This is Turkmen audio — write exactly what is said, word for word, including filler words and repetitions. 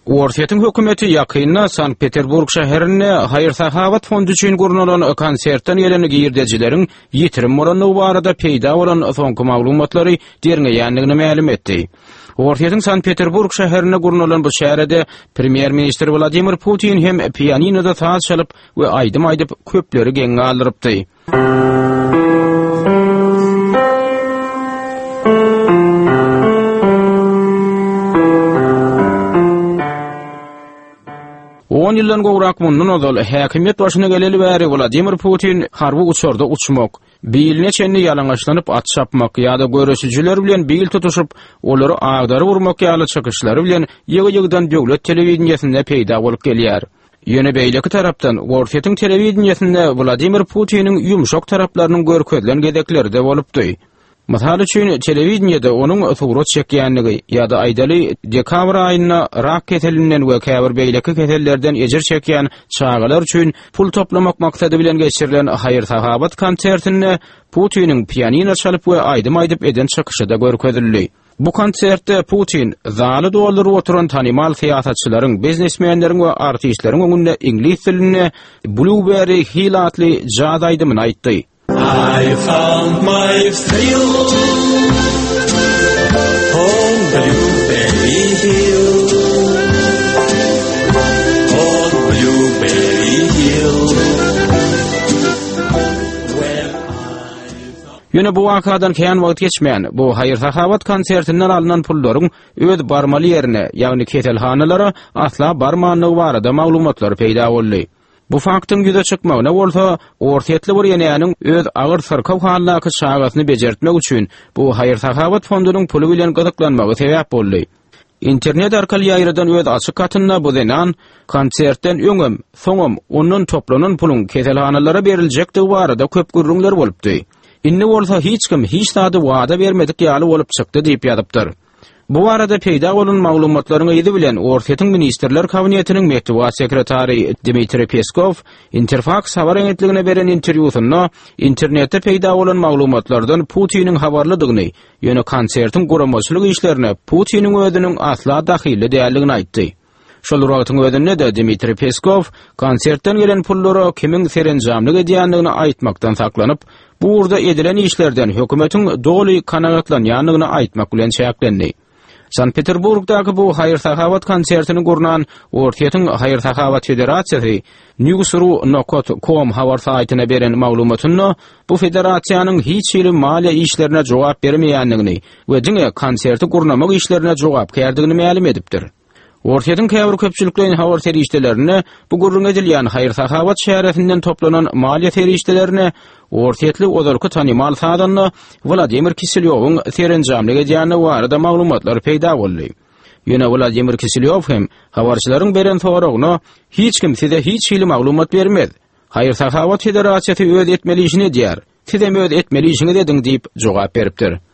Ortaýatyň hökümeti ýakynda Sankt-Peterburg şäherine Haýır-Sahabat fondu üçin gurnulan konsertden gelen girdejileriň ýitirim bolanyny barada peýda bolan soňky maglumatlary derňeýänligini ma'lum etdi. Ortaýatyň Sankt-Peterburg şäherine gurnulan bu şäherde Premier Minister Vladimir Putin hem pianinoda saz çalyp we aýdym-aýdyp köpleri geňe aldyrypdy. on ýyldan gowrak mundan ozal häkimiýet başyna geleli bäri Vladimir Putin harby uçurda uçmak, biline çenni ýalaňaçlanyp at çapmak ýa-da göreşijiler bilen bil tutuşup olary agdary vurmak ýaly çykyşlary bilen ýygy-ýygydan döwlet telewizionyasynda peýda bolup gelýär. Ýöne beýleki tarapdan Ortaýatyň telewizionyasynda Vladimir Putiniň ýumşak taraplarynyň görkezlen gedekleri de bolupdy. Mysal üçin telewizionyada onuň surat çekýänligi ýa-da aýdaly dekabr aýyna rak ketelinden we käbir beýleki ketellerden ejir çekýän çağalar üçin pul toplamak maksady bilen geçirilen Haýır-Sahabat konsertinde Putiniň pianino çalyp we aýdym-aýdyp eden çykyşy da görkezildi. Bu konsertde Putin zaly doldurup oturan tanymal syýasatçylaryň, biznesmenleriň we artistleriň öňünde ingliz dilinde Blueberry Hill adly jaz aýdymy aýtdy. I found my thrill on Blueberry Hill, on Blueberry Hill. Ýöne bu wakadan keýan wagt geçmeýän bu Haýır-Sahabat konsertinden alynan pullaryň öz barmaly ýerine, ýagny ketelhanalara asla barmanlygy barada maglumatlar peýda boldy. Bu faktyň ýüze çykmagyna bolsa, ortaýatly bir ýene-ýanyň öz agyr syrkaw hallaky şagatyny bejertmek üçin bu Haýır-Sahabat fondunyň puly bilen gyzyklanmagy sebäp boldy. İnternet arkaly ýaýradan öz açyk katynda bu denan konsertden öňüm, soňum onuň toplanan puluň ketelhanalara beriljekdigi barada köp gürrüňler bolupdy. Inni bolsa hiç kim hiç zady wada bermedik ýaly bolup çykdy diýip ýazypdyr. Bu arada peýda bolan maglumatlaryň ýygy bilen Ortaýatyň Ministrler Kabinetiniň medeniýet sekretary Dmitri Peskov Interfax habar agentligine beren interwýusynda internetde peýda bolan maglumatlardan Putiniň habarlydygyny, ýöne konsertiň guramaçylyk işlerine Putiniň özüniň asla dahili däldigini aýtdy. Şol wagtyň özünde de Dmitri Peskov konsertden gelen pullary kimiň serenjamlyk edýänligini aýtmakdan saklanyp, bu urda edilen işlerden hökümetiň doly kanagatlanýanlygyny aýtmak bilen çäklendi. Sankt-Peterburgdaky bu Haýır-Sahabat konsertini gurnan Ortaýatyň Haýır-Sahabat Federasiýasy newsru nokta com habar saýtyna beren maglumatynda bu federasiýanyň hiç ýyly maliýe işlerine jogap bermeýänligini we diňe konserti gurnamak işlerine jogap berdigini ma'lum edipdir. Ortaýatyň käbir köpçüliklerini habar terişdelerine bu gurrun edilýän Haýır-Sahabat şäherininden toplanan maliýe terişdelerine Ortaýatly odarky tanymal sadanna Vladimir Kiselyowyň serenjamlyk edýäni barada maglumatlar peýda boldy. Ýöne Vladimir Kiselyow hem habarçylaryň beren soragyna hiç kim size hiç ýyly maglumat bermez. Haýır-Sahabat Federasiýasy öz etmeli işini edýär. Size öz etmeli işini edin diýip jogap beripdir.